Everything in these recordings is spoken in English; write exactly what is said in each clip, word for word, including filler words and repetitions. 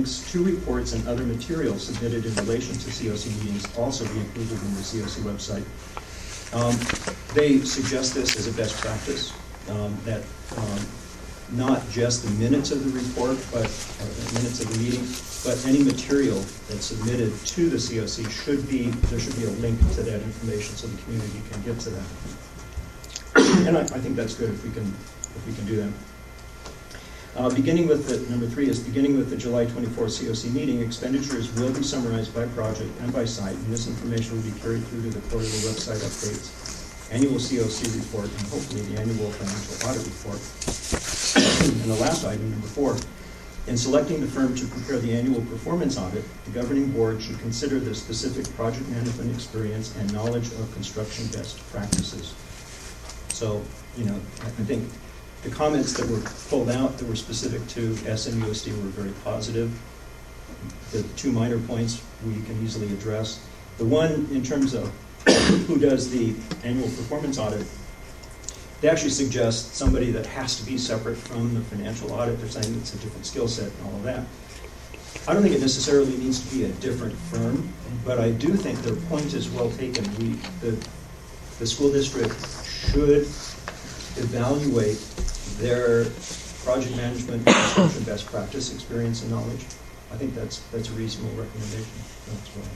links to reports and other materials submitted in relation to C O C meetings also be included in the C O C website. Um, they suggest this as a best practice, um, that um, not just the minutes of the report, but uh, minutes of the meeting, but any material that's submitted to the C O C should be, there should be a link to that information so the community can get to that. And I, I think that's good if we can, if we can do that. Uh, beginning with the, number three is beginning with the July twenty-fourth C O C meeting, expenditures will be summarized by project and by site, and this information will be carried through to the quarterly website updates, annual C O C report, and hopefully the annual financial audit report. And the last item, number four, in selecting the firm to prepare the annual performance audit, the governing board should consider the specific project management experience and knowledge of construction best practices. So, you know, I think the comments that were pulled out that were specific to S N U S D were very positive. The two minor points we can easily address. The one in terms of who does the annual performance audit, they actually suggest somebody that has to be separate from the financial audit. They're saying it's a different skill set and all of that. I don't think it necessarily needs to be a different firm, but I do think their point is well taken. We, the, the school district should evaluate their project management and construction best practice experience and knowledge. I think that's that's a reasonable recommendation. That's what I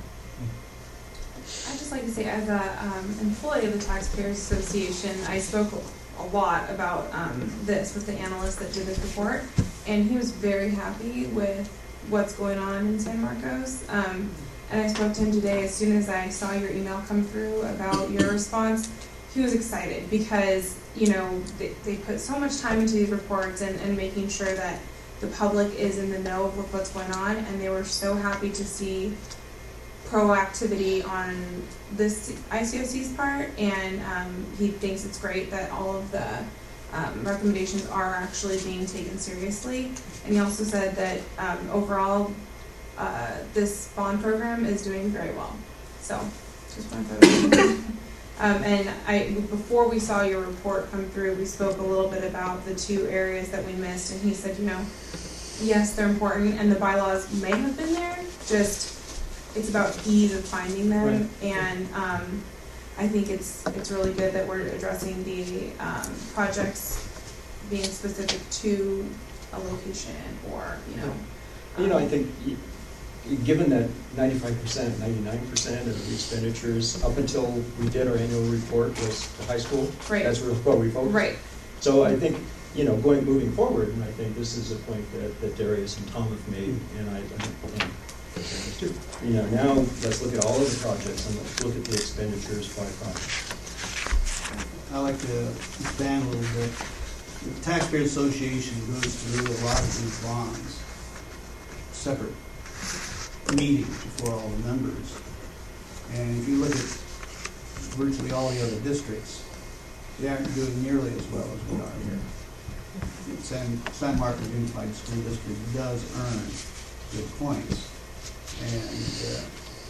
I'd just like to say, as an um, employee of the Taxpayers Association, I spoke a lot about um, this with the analyst that did this report, and he was very happy with what's going on in San Marcos. Um, and I spoke to him today as soon as I saw your email come through about your response. He was excited because, you know, they, they put so much time into these reports and, and making sure that the public is in the know of what's going on, and they were so happy to see proactivity on this I C O C's part, and um, he thinks it's great that all of the um, recommendations are actually being taken seriously. And he also said that um, overall uh, this bond program is doing very well. So just want to Um, and I, before we saw your report come through, we spoke a little bit about the two areas that we missed, and he said, you know, yes, they're important, and the bylaws may have been there, just it's about ease of finding them, right. And um, I think it's it's really good that we're addressing the um, projects being specific to a location, or, you know. You know, I think, given that ninety-five percent, ninety-nine percent of the expenditures up until we did our annual report was the high school, right. That's where we focused. Right. So I think, you know, going moving forward, and I think this is a point that, that Darius and Tom have made, and I, I think Darius too. You know, now let's look at all of the projects and let's look at the expenditures by project. I like to expand a little bit. The Taxpayer Association goes through a lot of these bonds, separate meetings before all the members. And if you look at virtually all the other districts, they aren't doing nearly as well as we are here. San, San Marcos Unified School District does earn good points. And uh,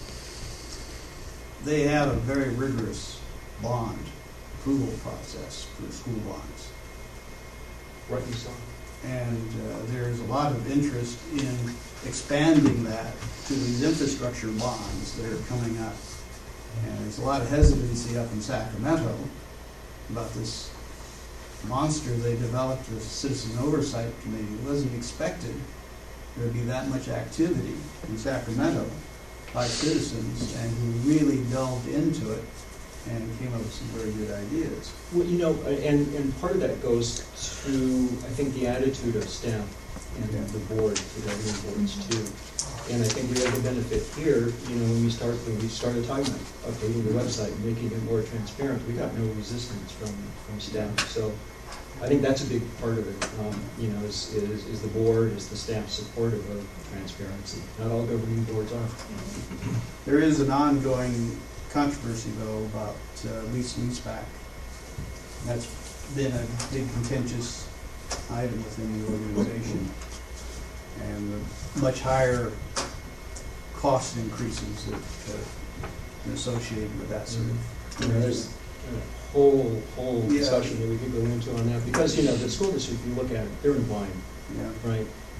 they have a very rigorous bond approval process for school bonds. Rightly so. And uh, there's a lot of interest in expanding that to these infrastructure bonds that are coming up. And there's a lot of hesitancy up in Sacramento about this monster they developed, the Citizen Oversight Committee. It wasn't expected there would be that much activity in Sacramento by citizens, and who really delved into it and came up with some very good ideas. Well, you know, and, and part of that goes to, I think, the attitude of staff and Yeah. the board, the governing boards too. And I think we have the benefit here, you know, when we start when we started talking about updating the website and making it more transparent, we got no resistance from from staff. So I think that's a big part of it. Um, you know, is, is is the board, is the staff supportive of transparency? Not all governing boards are. There is an ongoing controversy, though, about uh, lease leaseback. That's been a big contentious item within the organization, and the much higher cost increases that uh, are associated with that sort of. You know, there's a whole whole Yeah. discussion that we could go into on that, because you know the school district, if you look at it, they're in blind, Yeah. right?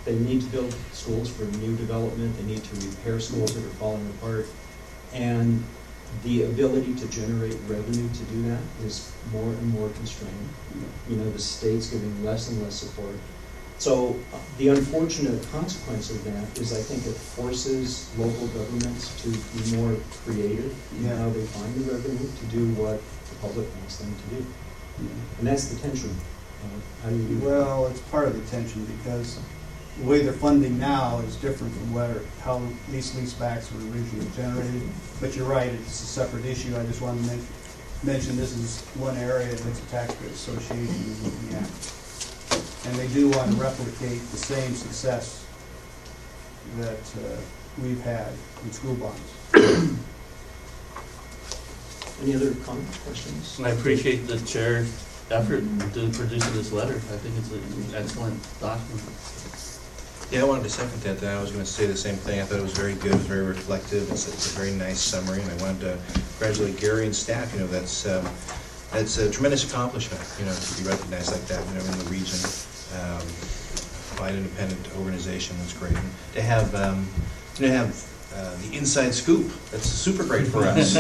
they need to build schools for new development, they need to repair schools that are falling apart, and the ability to generate revenue to do that is more and more constrained. You know, the state's giving less and less support. So uh, the unfortunate consequence of that is I think it forces local governments to be more creative in Yeah. how they find the revenue to do what the public wants them to do. And that's the tension. Uh, how do you do that? Well, it's part of the tension because the way they're funding now is different from where, how lease leasebacks were originally generated. But you're right, it's a separate issue. I just wanted to men- mention this is one area that the Taxpayers Association is looking at. And they do want to replicate the same success that uh, we've had in school bonds. Any other comments, questions? And I appreciate the chair's effort to producing this letter. I think it's an excellent document. Yeah, I wanted to second that. I was going to say the same thing. I thought it was very good, it was very reflective. It's, it's a very nice summary, and I wanted to congratulate Gary and staff. You know, that's um, that's a tremendous accomplishment. You know, to be recognized like that, you know, in the region um, by an independent organization. That's great. And to have um, to have uh, the inside scoop. That's super great for us.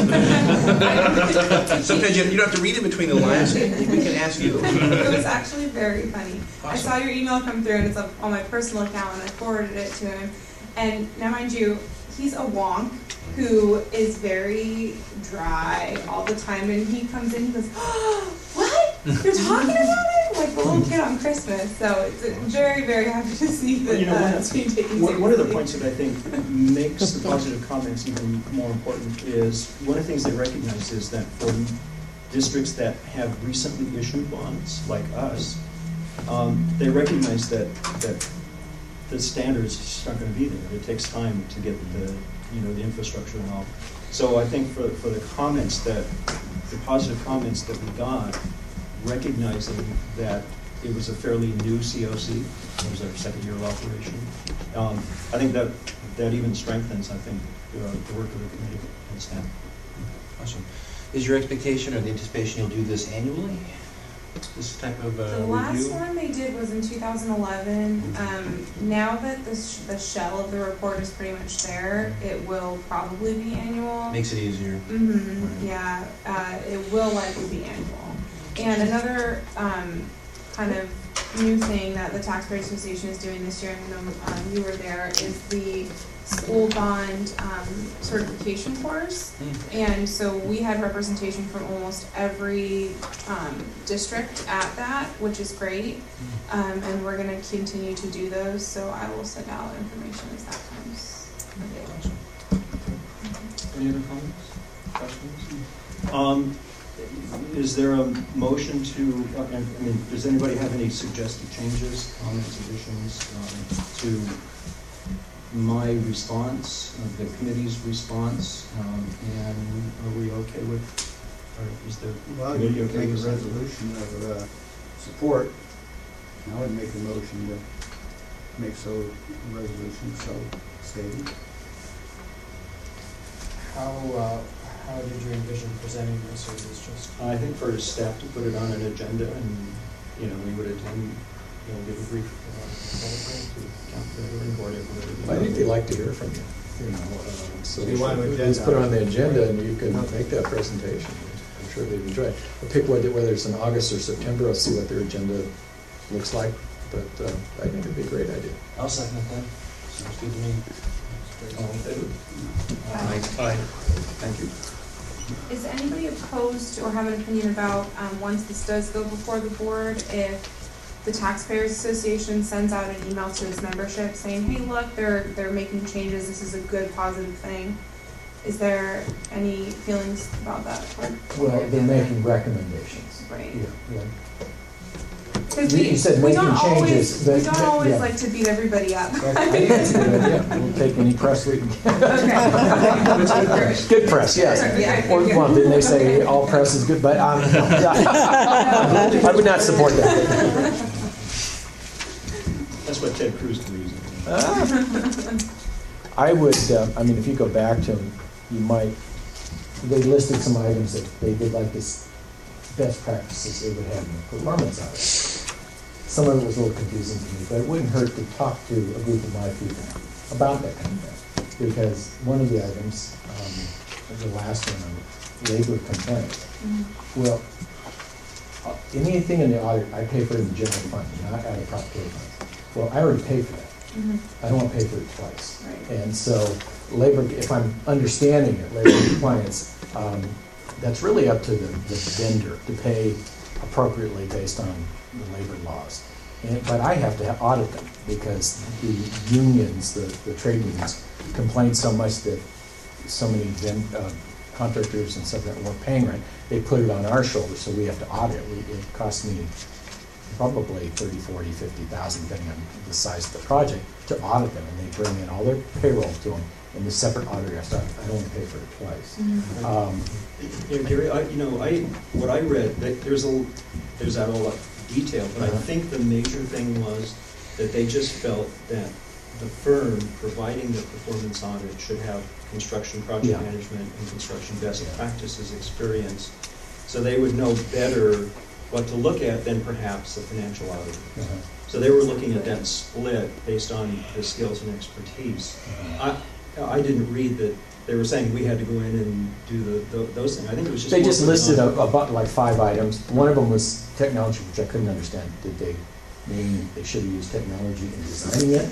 Sometimes you, you don't have to read in between the lines. We can ask you. It was actually very funny. I Awesome. saw your email come through, and it's up on my personal account, and I forwarded it to him. And now, mind you, he's a wonk who is very dry all the time, and he comes in and goes, oh, what? You're talking about it? Like the little kid on Christmas. So it's uh, very, very happy to see that Well, you know, uh, one- it's being taken One one of the seriously. points that I think makes the positive comments even more important is, one of the things they recognize is that for districts that have recently issued bonds, like us, um, they recognize that, that the standards just aren't going to be there. It takes time to get the, you know, the infrastructure and all. So I think for, for the comments that, the positive comments that we got, recognizing that it was a fairly new C O C, it was our second year of operation, um, I think that that even strengthens, I think, uh, the work of the committee and staff. Awesome. Is your expectation or the anticipation you'll do this annually? This type of uh, The last review? one they did was in two thousand eleven. Um, now that the, sh- the shell of the report is pretty much there, it will probably be annual. Makes it easier. Mm-hmm, yeah, uh, it will likely be annual. And another um, kind of new thing that the Taxpayers Association is doing this year, and I know um, you were there, is the school bond um, certification course. Mm. And so we had representation from almost every um, district at that, which is great. Um, and we're going to continue to do those, so I will send out information as that comes available. Awesome. Any other comments, questions? Um, is there a motion to, uh, I mean, does anybody have any suggested changes, comments, additions um, to my response, uh, the committee's response, um, and are we okay with, or is the Well, you committee could okay make a with that? resolution of uh, support. I would make a motion to make so a resolution so stated. How, uh, how did you envision presenting this, or is this just? I think for staff to put it on an agenda and, you know, we would attend, you know, give a brief uh, to count the governing board. if we're- I think they'd like to hear from you, you know, uh, so You want to let's agenda. put it on the agenda and you can make that presentation. I'm sure they'd enjoy it. We'll pick whether, whether it's in August or September, I'll see what their agenda looks like, but uh, I think it'd be a great idea. I'll second that. Sounds good to me. All in favor? Aye. Thank you. Is anybody opposed or have an opinion about, um, once this does go before the board, if the Taxpayers Association sends out an email to its membership saying, hey, look, they're, they're making changes, this is a good, positive thing? Is there any feelings about that? Well, they're making recommendations. Right. Yeah, yeah. Because You we, said we making don't always, changes, we but- don't always yeah. like to beat everybody up. I think that's a good idea. We'll take any press we can get. Okay. Good press, yes. Yeah. Or, well, didn't they say all press is good? But um, yeah. I would not support that. That's what Ted Cruz believes in. I would, uh, I mean, if you go back to them, you might, they listed some items that they did like this best practices they would have in the performance audit. some of it was a little confusing to me, but it wouldn't hurt to talk to a group of my people about that kind of thing. Because one of the items, um, the last one, on labor complaint, Mhm. well, uh, anything in the audit, I pay for it in the general fund, not out of property fund. Well, I already paid for that. Mhm. I don't want to pay for it twice. Right. And so labor, if I'm understanding it, labor compliance, um, that's really up to the, the vendor to pay appropriately based on the labor laws. And, but I have to audit them because the unions, the, the trade unions, complain so much that so many ven, uh, contractors and stuff that weren't paying rent, they put it on our shoulders, so we have to audit. We, it costs me probably thirty, forty, fifty thousand, depending on the size of the project, to audit them, and they bring in all their payroll to them, and the separate auditor, so I don't want to pay for it twice. Mhm. Um, Yeah, Gary, I, you know, I, what I read, that there's a, there's that all detail, but I Uh-huh. think the major thing was that they just felt that the firm providing the performance audit should have construction project Yeah. management and construction best Yeah. practices experience, so they would know better what to look at than perhaps the financial auditor. uh-huh, So they were looking at that split based on the skills and expertise. uh-huh. I, I didn't read that they were saying we had to go in and do the, the- those things. I think it was just. They more just putting listed on- a- about like five items. One of them was technology, which I couldn't understand. Did they mean they should have used technology in designing it?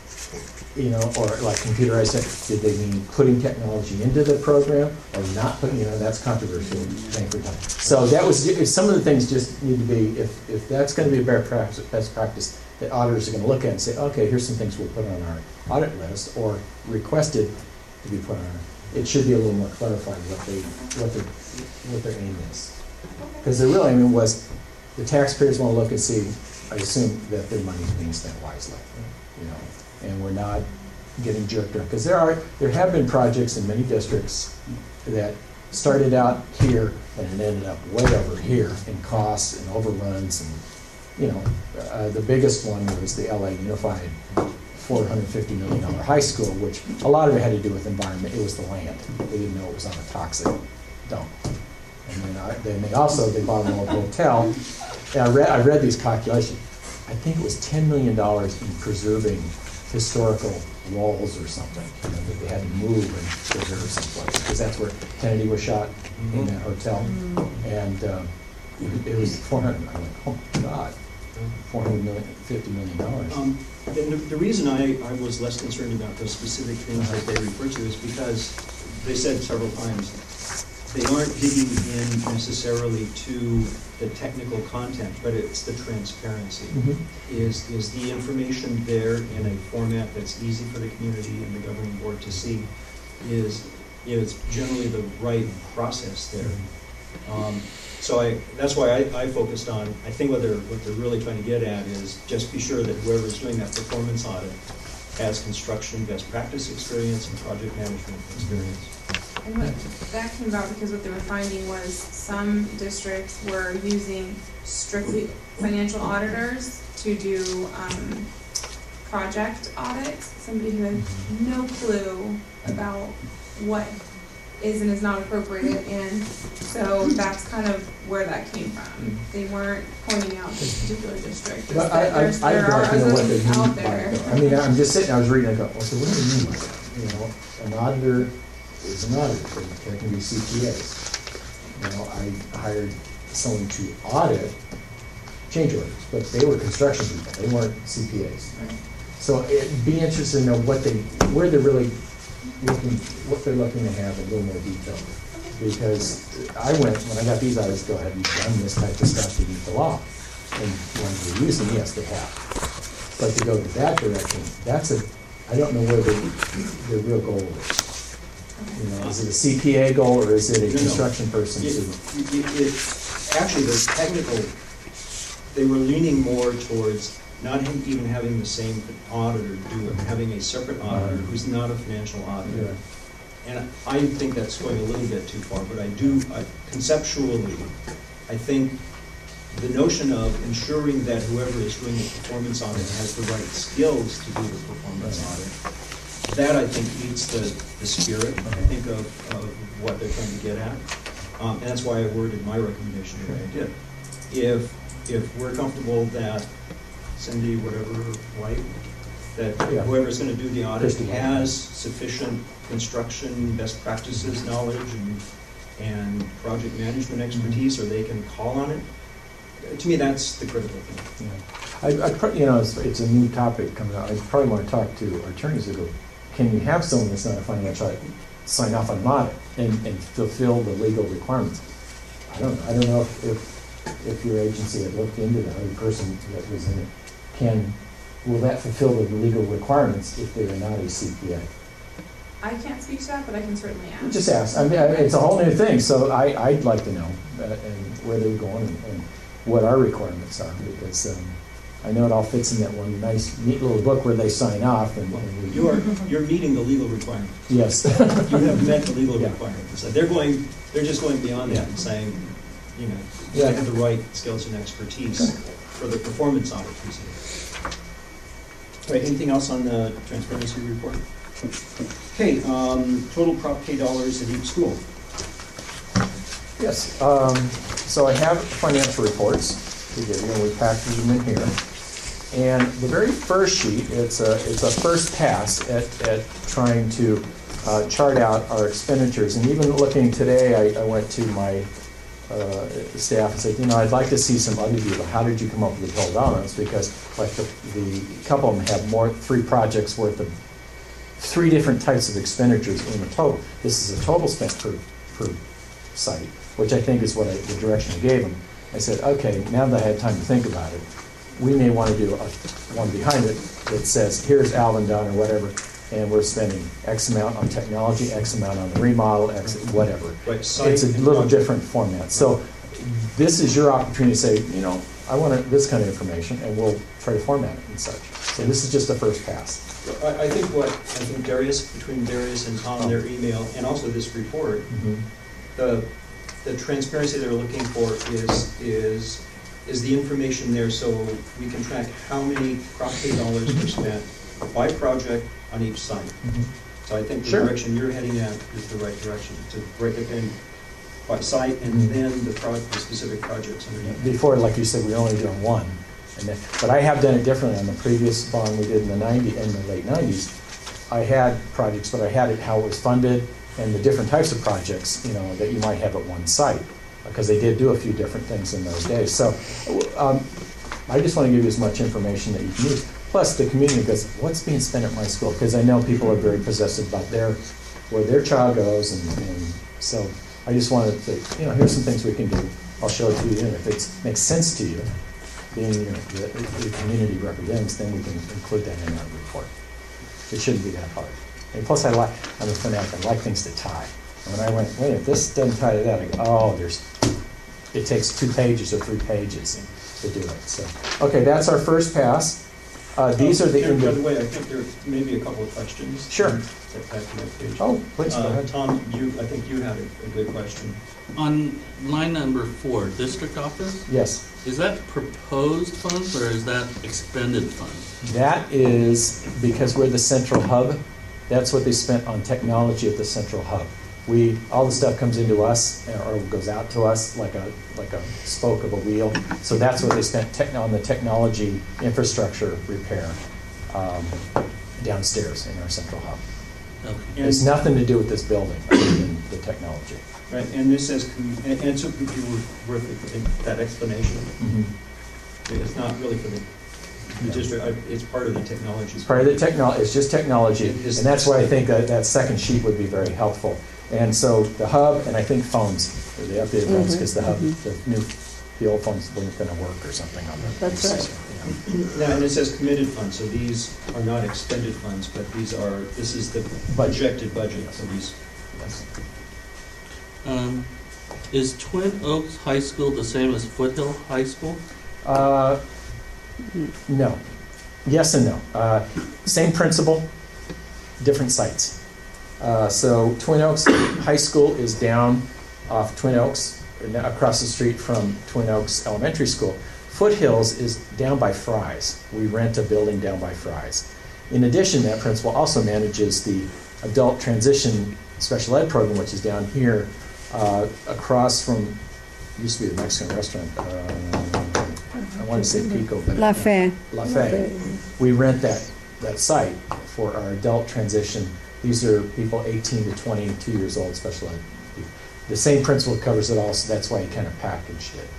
You know, or like computerized it, did they mean putting technology into the program or not putting, you know, that's controversial, thing for time. So that was, if some of the things just need to be, if, if that's gonna be a best practice, best practice, the auditors are gonna look at and say, okay, here's some things we'll put on our audit list or requested to be put on our, it should be a little more clarified what they, what their, what their aim is. Because the real aim was, the taxpayers wanna look and see, I assume that their money's being spent wisely, you know, and we're not getting jerked around. Because there are, there have been projects in many districts that started out here and it ended up way over here in costs and overruns and, you know, uh, the biggest one was the L A Unified four hundred fifty million dollar high school, which a lot of it had to do with environment. It was the land. They didn't know it was on a toxic dump. And then, I, then they also, they bought an old hotel. And I read, I read these calculations. I think it was ten million dollars in preserving historical walls or something, you know, that they had to move and preserve someplace. Because that's where Kennedy was shot, in that hotel. And um, it, it was four hundred, I went, oh my God, four hundred million, fifty million dollars. Um, and the, the reason I, I was less concerned about those specific things that they refer to is because they said several times, they aren't digging in necessarily to the technical content, but it's the transparency. Mhm. Is, is the information there in a format that's easy for the community and the governing board to see? Is, you know, it's generally the right process there. Um, so I, that's why I, I focused on, I think what they're, what they're really trying to get at is just be sure that whoever's doing that performance audit has construction best practice experience and project management experience. And what, that came about because what they were finding was some districts were using strictly financial auditors to do um, project audits, somebody who had no clue about what is and is not appropriate, and so that's kind of where that came from. They weren't pointing out this particular district. But I, I, There's- I'd there are like to know what they others mean out by there. it. I mean, I'm just sitting, I was reading, I go, okay, what do they mean by that? You know, an auditor is an auditor, there can be C P As. You know, I hired someone to audit change orders, but they were construction people, they weren't C P As. Right. So it'd be interesting to know what they, where they're really looking, what they're looking to have in a little more detail. Because I went, when I got these, I was go, have you done this type of stuff to meet the law? And when we're using, yes, they have. But to go to that direction, that's a, I don't know where the, the real goal is. You know, is it a C P A goal or is it a No, no. construction person It, to? it, it, actually, the technical, they were leaning more towards not him even having the same auditor do it, having a separate auditor who's not a financial auditor. Yeah. And I think that's going a little bit too far, but I do, I, conceptually, I think the notion of ensuring that whoever is doing the performance audit has the right skills to do the performance audit, that I think meets the, the spirit, I think, of, of what they're trying to get at. Um, and that's why I worded my recommendation the way I did. If, if we're comfortable that Cindy, whatever, White, that Yeah. whoever's gonna do the audit Christie White. has sufficient construction, best practices knowledge and, and project management expertise, or they can call on it. Uh, To me, that's the critical thing. Yeah. I, I, pro- you know, it's, it's a new topic coming out. I probably want to talk to our attorneys that go, can you have someone that's not a financial audit sign off on an audit and, and fulfill the legal requirements? I don't know. I don't know if, if, if your agency had looked into that, or the person that was in it, can, will that fulfill the legal requirements if they're not a C P A? I can't speak to that, but I can certainly ask. Just ask. I mean, I- it's a whole new thing, so I, I'd like to know uh, and where they're going and, and what our requirements are, because um, I know it all fits in that one nice, neat little book where they sign off and, and we. You are, you're meeting the legal requirements. Yes. You have met the legal Yeah. requirements. So they're going, they're just going beyond that and saying, you know, Yeah. they have the right skills and expertise for the performance audit piece. All right, anything else on the transparency report? Okay, um, total prop K dollars at each school. Yes, um, so I have financial reports to give you, and we packaged them in here. And the very first sheet, it's a, it's a first pass at, at trying to uh, chart out our expenditures. And even looking today, I, I went to my uh, staff and said, you know, I'd like to see some other detail. How did you come up with the total dollars? Because like the, the couple of them have more, three projects worth of three different types of expenditures in the total. This is a total spent per, per site, which I think is what I, the direction I gave them. I said, okay, now that I had time to think about it, we may want to do a, one behind it that says, here's Alvin Dunn or whatever, and we're spending X amount on technology, X amount on the remodel, X whatever. Right, site It's a and little project. different format. So this is your opportunity to say, you know, I want this kind of information, and we'll try to format it and such. So this is just the first pass. I, I think what, I think Darius, between Darius and Tom, their email, and also this report, Mhm. the, the transparency they're looking for is, is, is the information there so we can track how many prop K dollars were spent by project on each site. Mhm. So I think the Sure. direction you're heading at is the right direction, to break it in by site and Mhm. then the pro, the specific projects underneath. Before, like you said, we were only doing one. And then, but I have done it differently. On the previous bond we did in the nineties, in the late nineties, I had projects, but I had it how it was funded and the different types of projects, you know, that you might have at one site, because they did do a few different things in those days. So um, I just want to give you as much information that you can use. Plus, the community goes, what's being spent at my school? Because I know people are very possessive about their, where their child goes, and, and so I just wanted to, you know, here's some things we can do. I'll show it to you, and if it makes sense to you, being your, the, the community representatives, then we can include that in our report. It shouldn't be that hard. And plus, I like, I'm a fanatic, I like things to tie. And when I went, wait, if this doesn't tie to that, I go, oh, there's, it takes two pages or three pages to do it. So, okay, that's our first pass. Uh, these are the. There- By the indi- way, I think there may be a couple of questions. Sure. Get back to that page. Oh, please, go Uh, ahead. Tom, you, I think you had a, a good question. On line number four, district office, Yes. is that proposed funds or is that expended funds? That is because we're the central hub. That's what they spent on technology at the central hub. We, all the stuff comes into us or goes out to us like a like a spoke of a wheel. So that's what they spent tech, on the technology infrastructure repair um, downstairs in our central hub. Okay. And- It's nothing to do with this building other than the technology. Right, and this says, com- and and so if you were worth that explanation, it's not really for the, the district, I- it's part of the technology. It's part of the technology, it's just technology, It is- and that's why I think that, that second sheet would be very helpful. And so the hub, and I think phones, or the updated phones, because the hub, the new, the old phones weren't gonna work or something on the. That's right. Yeah. Now, and it says committed funds, so these are not expended funds, but these are, this is the Budget. projected budget, so these. Yes. Um, is Twin Oaks High School the same as Foothill High School? Uh, no. Yes and no. Uh, same principle, different sites. Uh, so Twin Oaks High School is down off Twin Oaks, across the street from Twin Oaks Elementary School. Foothills is down by Fry's. We rent a building down by Fry's. In addition, that principal also manages the adult transition special ed program, which is down here uh, across from, used to be the Mexican restaurant. Uh, want to say Pico, but. La Fe. La Fe. We rent that, that site for our adult transition. These are people eighteen to twenty-two years old, special ed. The same principle covers it all, so that's why he kind of packaged it.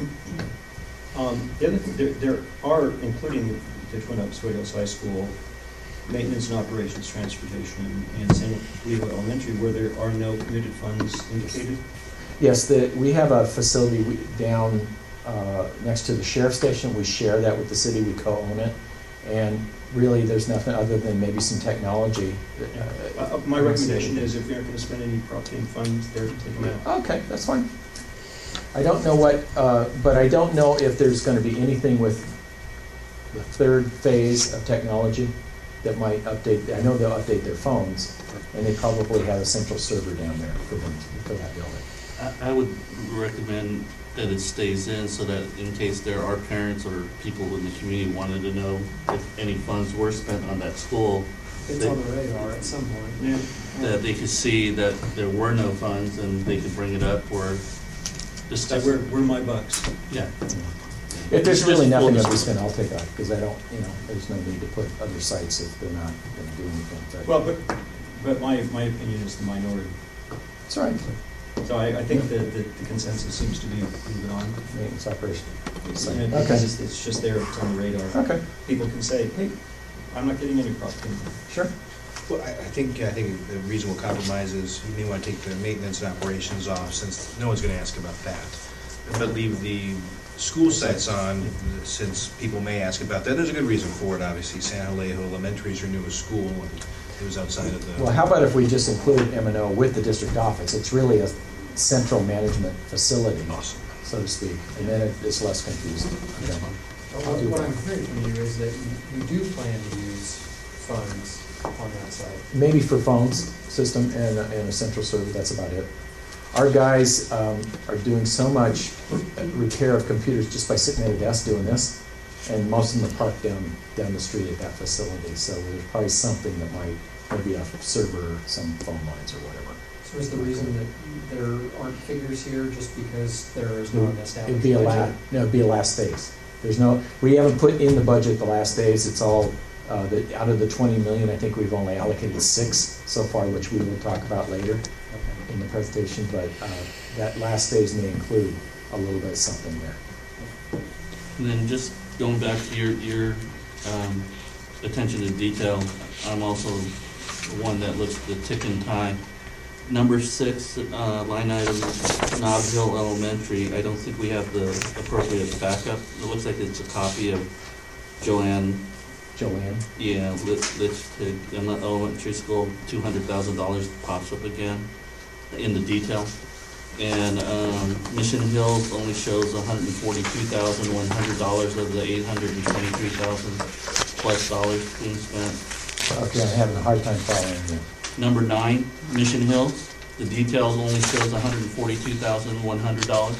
Um, the other thing, there, there are, including the Twin Oaks Hills High School, maintenance and operations, transportation, and San Diego Elementary, where there are no committed funds indicated. Yes, the, we have a facility we- down uh, next to the sheriff's station. We share that with the city. We co-own it. And really, there's nothing other than maybe some technology. Uh, uh, my recommendation is if you're not going to spend any propane funds there, to take them out. Okay, that's fine. I don't know what, uh, but I don't know if there's going to be anything with the third phase of technology that might update. I know they'll update their phones, and they probably have a central server down there for them for that building. I, I would recommend that it stays in so that in case there are parents or people in the community wanted to know if any funds were spent on that school, It's they- on the radar at some point. Yeah. that they could see that there were no funds and they could bring it up or So discuss. where, where are my bucks? Yeah. If there's Just really full nothing that we disclosure. spend, I'll take out, because I don't, you know, there's no need to put other sites if they're not going to do anything. But Well, but, but my, my opinion is the minority. it's all right. So I, I think that the the consensus seems to be moving on. Maintenance operation. Site. And Okay. Because it's, it's just there, it's on the radar. Okay, People can say, hey, I'm not getting any propane. sure. Well, I, I think, I think the reasonable compromise is you may want to take the maintenance and operations off, since no one's gonna ask about that. But leave the school sites on, since people may ask about that. There's a good reason for it, obviously. San Alejo Elementary is your newest school, and it was outside of the. Well, how about if we just include M and O with the district office? It's really a central management facility, Awesome. so to speak, and then it- it's less confusing. Okay. But I'll What do what that. I'm hearing from you is that you you do plan to use funds on that site. Maybe for phones system and, a- and a central server, that's about it. Our guys um, are doing so much repair of computers just by sitting at a desk doing this, and most of them are parked down, down the street at that facility, so there's probably something that might, maybe a server, some phone lines or whatever. So is the reason that there aren't figures here just because there is not an established It'd be a la, budget? no, it'd be a last phase. There's no, we haven't put in the budget the last phase, it's all, uh, the, out of the twenty million, I think we've only allocated six so far, which we will talk about later Okay. in the presentation, but, uh, that last phase may include a little bit of something there. And then just going back to your, your um, attention to detail, I'm also one that looks at the ticking time. Number six, uh, line item, Nob Hill Elementary, I don't think we have the appropriate backup. It looks like it's a copy of Joanne, Joanne? yeah, Lit, Litchfield Elementary School, two hundred thousand dollars pops up again in the detail. And, um, Mission Hills only shows one hundred forty-two thousand one hundred dollars of the eight hundred twenty-three thousand plus dollars being spent. Okay, I'm having a hard time following you. Number nine, Mission Hills, the details only shows one hundred forty-two thousand one hundred dollars.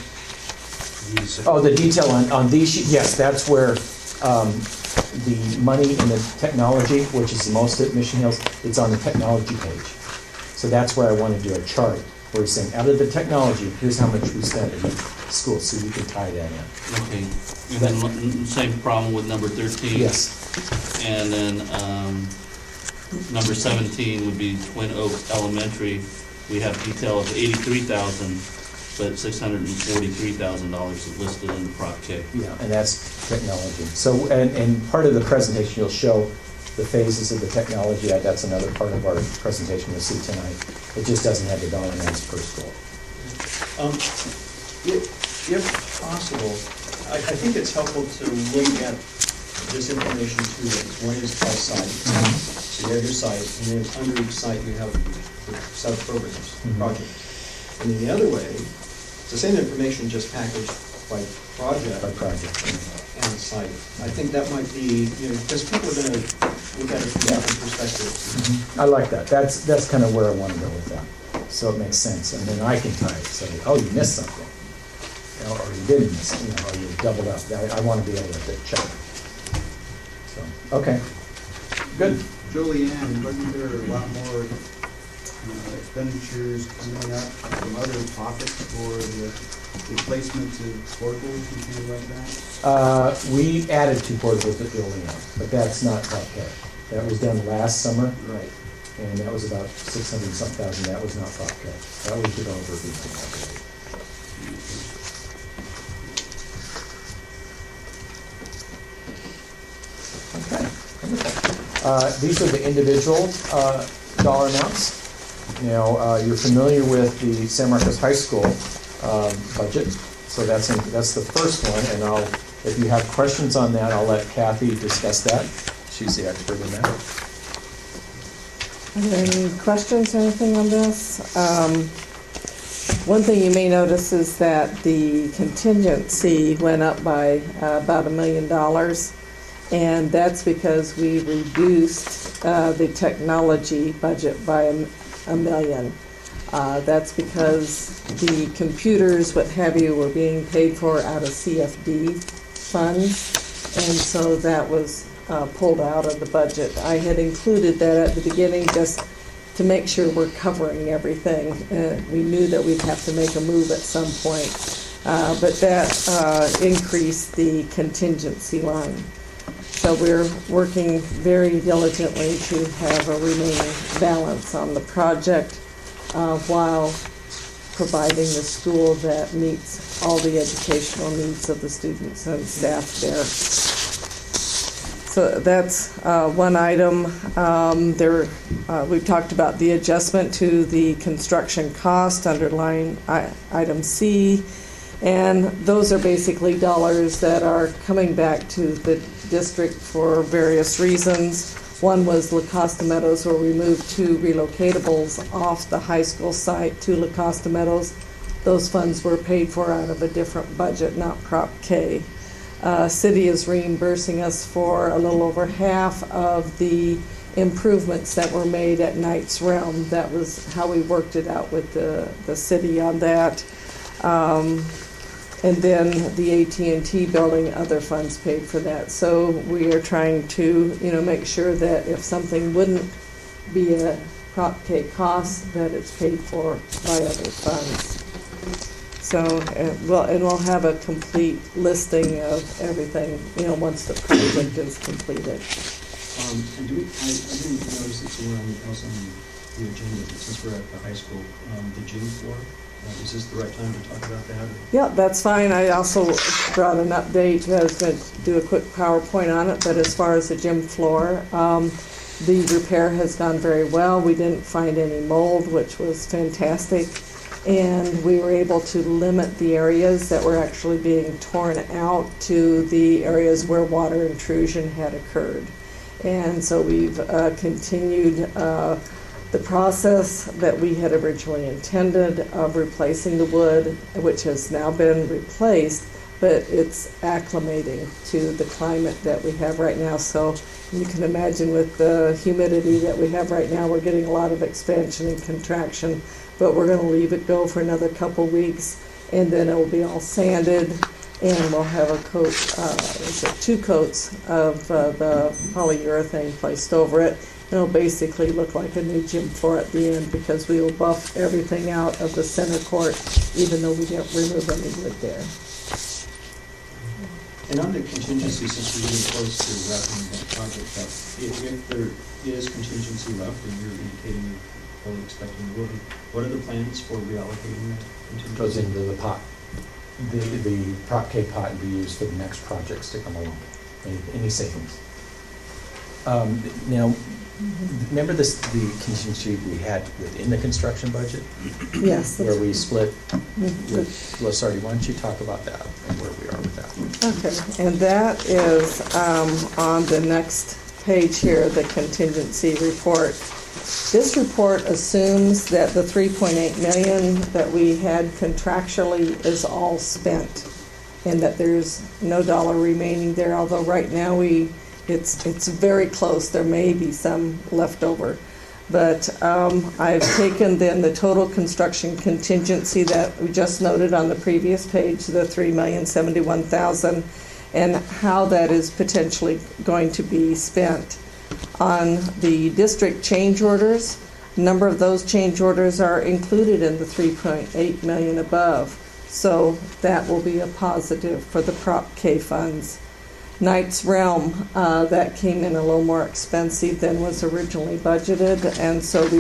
These- Oh, the detail on, on these, sheet- yes, that's where, um, the money in the technology, which is the most at Mission Hills, it's on the technology page. So that's where I want to do a chart, where we're saying, out of the technology, here's how much we spent at each school, so you can tie that in. Okay, and then l- same problem with number thirteen. Yes, And then, um, number seventeen would be Twin Oaks Elementary. We have detail of eighty-three thousand, but six hundred and forty-three thousand dollars is listed in the Prop K. yeah, and that's technology. So, and, and part of the presentation, you'll show the phases of the technology. Uh, That's another part of our presentation you'll see tonight. It just doesn't have the dollar amounts per school. Um, If, if possible, I, I think it's helpful to look at this information two ways. One is by site, so you have your site, and then under each site you have the sub-programs, Mhm. projects. And then the other way, it's the same information, just packaged by project By project. and site. I think that might be, you know, because people are gonna look at it from different perspectives. I like that. That's, that's kind of where I want to go with that. So it makes sense. And then I can tie it, say, oh, you missed something. You know, or you didn't miss, you know, or you doubled up. I, I want to be able to check. So, okay. Good. Julianne, wasn't there a lot more uh, expenditures coming up from other pockets for the replacement to portables and things like that? Uh, we added two portables at building now, but that's not Prop K. That was done last summer, Right. and that was about six hundred some thousand. That was not Prop K. That was developer fee. Okay. Uh, these are the individual uh, dollar amounts. Now, uh, you're familiar with the San Marcos High School um, budget, so that's in, that's the first one. And I'll, if you have questions on that, I'll let Kathy discuss that. She's the expert in that. Are there any questions or anything on this? Um, one thing you may notice is that the contingency went up by uh, about a million dollars. And that's because we reduced uh, the technology budget by a, a million. Uh, that's because the computers, what have you, were being paid for out of C F D funds, and so that was uh, pulled out of the budget. I had included that at the beginning just to make sure we're covering everything. Uh, we knew that we'd have to make a move at some point, uh, but that uh, increased the contingency line. So we're working very diligently to have a remaining balance on the project uh, while providing the school that meets all the educational needs of the students and staff there. So that's uh, one item. Um, there, uh, we've talked about the adjustment to the construction cost under line I- item C. And those are basically dollars that are coming back to the district for various reasons. One was La Costa Meadows, where we moved two relocatables off the high school site to La Costa Meadows. Those funds were paid for out of a different budget, not Prop K. Uh, city is reimbursing us for a little over half of the improvements that were made at Knight's Realm. That was how we worked it out with the, the city on that. Um, And then the A T and T building, other funds paid for that. So we are trying to, you know, make sure that if something wouldn't be a Prop K cost, that it's paid for by other funds. So, uh, well, and we'll have a complete listing of everything, you know, once the project is completed. Um, and do we, I, I didn't notice it's somewhere else on the agenda, but since we're at the high school, um, the gym floor. Uh, is this the right time to talk about that? Yeah, that's fine. I also brought an update. I was going to do a quick PowerPoint on it, but as far as the gym floor, um, the repair has gone very well. We didn't find any mold, which was fantastic, and we were able to limit the areas that were actually being torn out to the areas where water intrusion had occurred. And so we've uh, continued uh, the process that we had originally intended of replacing the wood, which has now been replaced, but it's acclimating to the climate that we have right now. So you can imagine with the humidity that we have right now, we're getting a lot of expansion and contraction, but we're going to leave it go for another couple weeks, and then it will be all sanded, and we'll have a coat, uh, is it two coats of uh, the polyurethane placed over it. It'll basically look like a new gym floor at the end because we will buff everything out of the center court, even though we didn't remove any wood there. And on the contingency, since we're getting close to wrapping that project up, if, if there is contingency left and you're indicating you're fully expecting wood, what are the plans for reallocating that contingency? Goes into the pot. The, the Prop K pot will be used for the next projects to come along. Any, any savings. Um, now, remember this, the contingency we had within the construction budget? Yes. Where we split with Losardi. Why don't you talk about that and where we are with that? Okay, and that is um, on the next page here, the contingency report. This report assumes that the three point eight million dollars that we had contractually is all spent and that there's no dollar remaining there, although right now we It's it's very close. There may be some left over. But um, I've taken then the total construction contingency that we just noted on the previous page, the three million seventy-one thousand, and how that is potentially going to be spent. On the district change orders, a number of those change orders are included in the three point eight million above. So that will be a positive for the Prop K funds. Knight's Realm, uh, that came in a little more expensive than was originally budgeted, and so we